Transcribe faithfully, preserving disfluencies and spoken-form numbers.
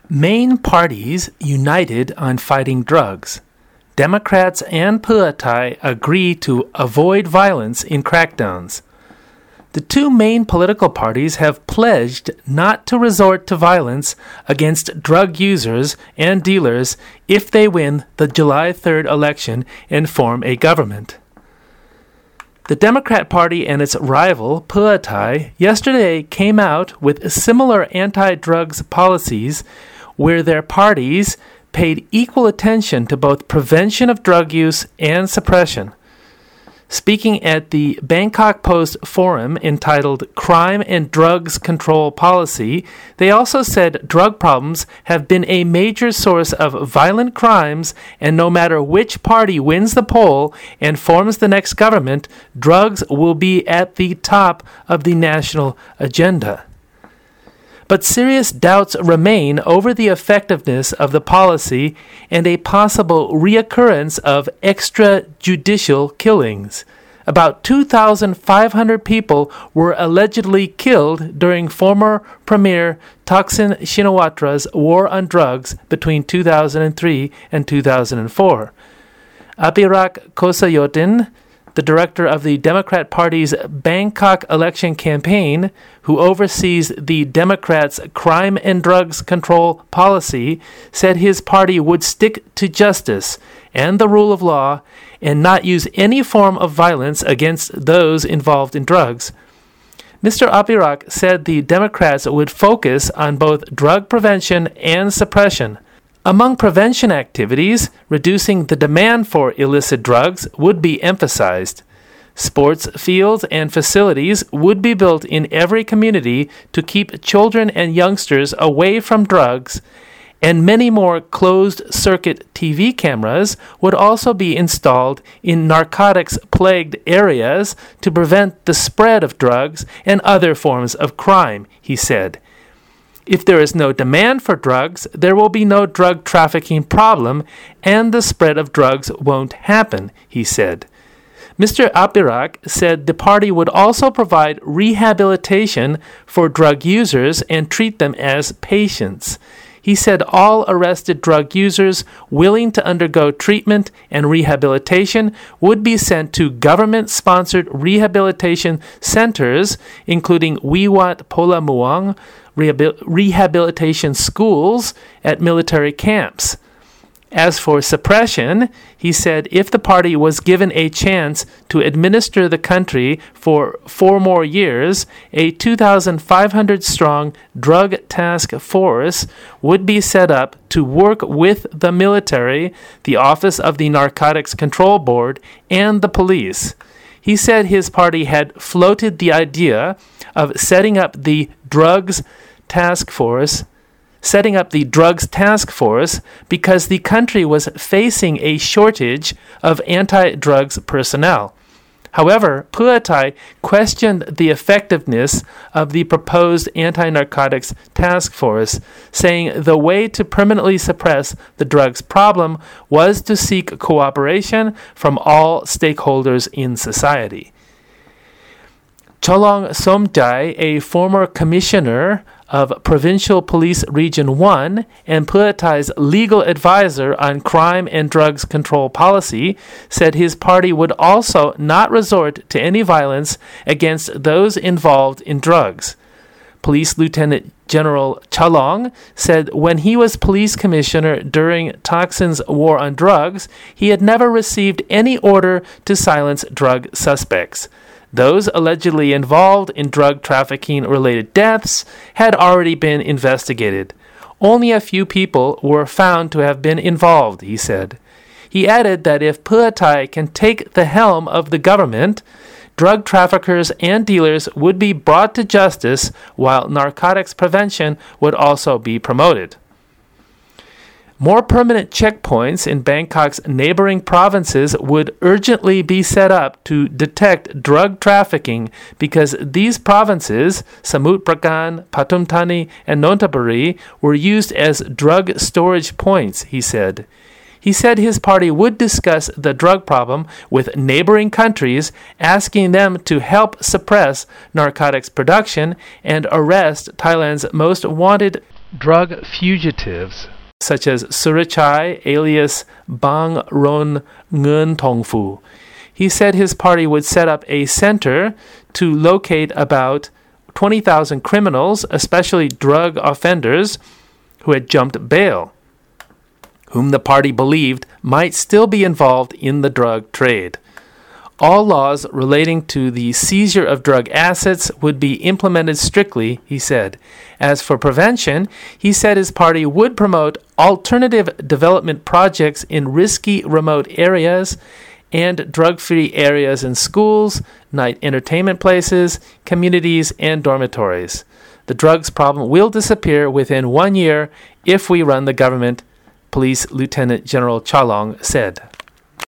Main parties united on fighting drugs. Democrats and Pheu Thai agree to avoid violence in crackdowns. The two main political parties have pledged not to resort to violence against drug users and dealers if they win the July third election and form a government. The Democrat Party and its rival, Pheu Thai, yesterday came out with similar anti-drugs policies where their parties paid equal attention to both prevention of drug use and suppression. Speaking at the Bangkok Post forum entitled Crime and Drugs Control Policy, they also said drug problems have been a major source of violent crimes, and no matter which party wins the poll and forms the next government, drugs will be at the top of the national agenda. But serious doubts remain over the effectiveness of the policy and a possible reoccurrence of extrajudicial killings. About two thousand five hundred people were allegedly killed during former Premier Thaksin Shinawatра's war on drugs between two thousand three and two thousand four. Apirak Kosayotin, the director of the Democrat Party's Bangkok election campaign, who oversees the Democrats' crime and drugs control policy, said his party would stick to justice and the rule of law and not use any form of violence against those involved in drugs. Mister Apirak said the Democrats would focus on both drug prevention and suppression. Among prevention activities, reducing the demand for illicit drugs would be emphasized. Sports fields and facilities would be built in every community to keep children and youngsters away from drugs, and many more closed-circuit T V cameras would also be installed in narcotics-plagued areas to prevent the spread of drugs and other forms of crime, he said. If there is no demand for drugs, there will be no drug trafficking problem, and the spread of drugs won't happen, he said. Mister Apirak said the party would also provide rehabilitation for drug users and treat them as patients. He said all arrested drug users willing to undergo treatment and rehabilitation would be sent to government-sponsored rehabilitation centers, including Wiwat Pola Muang, rehabilitation schools at military camps. As for suppression, he said if the party was given a chance to administer the country for four more years, a two thousand five hundred strong drug task force would be set up to work with the military, the Office of the Narcotics Control Board, and the police. He said his party had floated the idea of setting up the drugs task force setting up the drugs task force because the country was facing a shortage of anti-drugs personnel. However, Pheu Thai questioned the effectiveness of the proposed anti-narcotics task force, saying the way to permanently suppress the drugs problem was to seek cooperation from all stakeholders in society. Cholong Somjai, a former commissioner of Provincial Police Region one and Pheu Thai's legal advisor on crime and drugs control policy, said his party would also not resort to any violence against those involved in drugs. Police Lieutenant General Cholong said when he was police commissioner during Thaksin's war on drugs, he had never received any order to silence drug suspects. Those allegedly involved in drug trafficking-related deaths had already been investigated. Only a few people were found to have been involved, he said. He added that if Pheu Thai can take the helm of the government, drug traffickers and dealers would be brought to justice, while narcotics prevention would also be promoted. More permanent checkpoints in Bangkok's neighboring provinces would urgently be set up to detect drug trafficking because these provinces, Samut Prakan, Pathum Thani, and Nonthaburi, were used as drug storage points, he said. He said his party would discuss the drug problem with neighboring countries, asking them to help suppress narcotics production and arrest Thailand's most wanted drug fugitives, such as Surichai alias Bang Ron Ngun Tongfu. He said his party would set up a center to locate about twenty thousand criminals, especially drug offenders, who had jumped bail, whom the party believed might still be involved in the drug trade. All laws relating to the seizure of drug assets would be implemented strictly, he said. As for prevention, he said his party would promote alternative development projects in risky remote areas and drug-free areas in schools, night entertainment places, communities, and dormitories. The drugs problem will disappear within one year if we run the government, Police Lieutenant General Chalong said.